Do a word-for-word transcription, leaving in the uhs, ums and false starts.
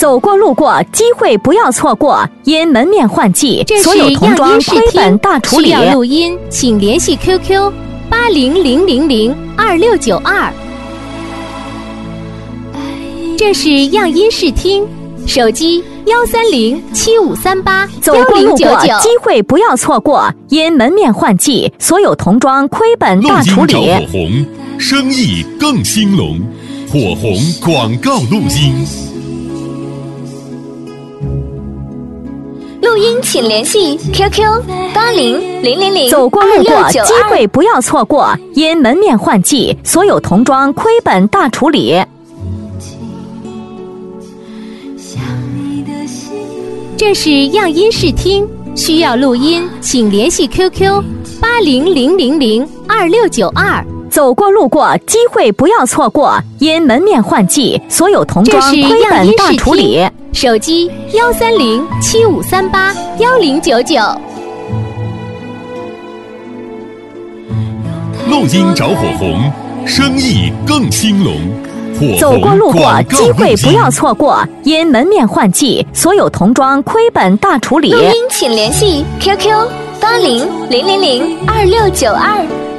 走过路过，机会不要错过，因门面换季，所有童装亏本大处理。 需要录音，请联系 Q Q 八零零零零二六九二。这是样音视听，手机幺三零七五三八走过路过，机会不要错过，因门面换季，所有童装亏本大处理。 录音找火红，生意更兴隆，火红广告录音。 录音请联系 Q Q 八零零零零走过路过，机会不要错过，因门面换季，所有童装亏本大处理。 这是样音视听，需要录音，请联系 Q Q 八零零零零二六九二。 走过路过，机会不要错过，因门面换季，所有童装亏本大处理。 手机幺三零七五三八幺零九九。 录音找火红，生意更兴隆。 走过路过，机会不要错过，因门面换季，所有童装亏本大处理。 录音请联系 Q Q 八零零零零二六九二。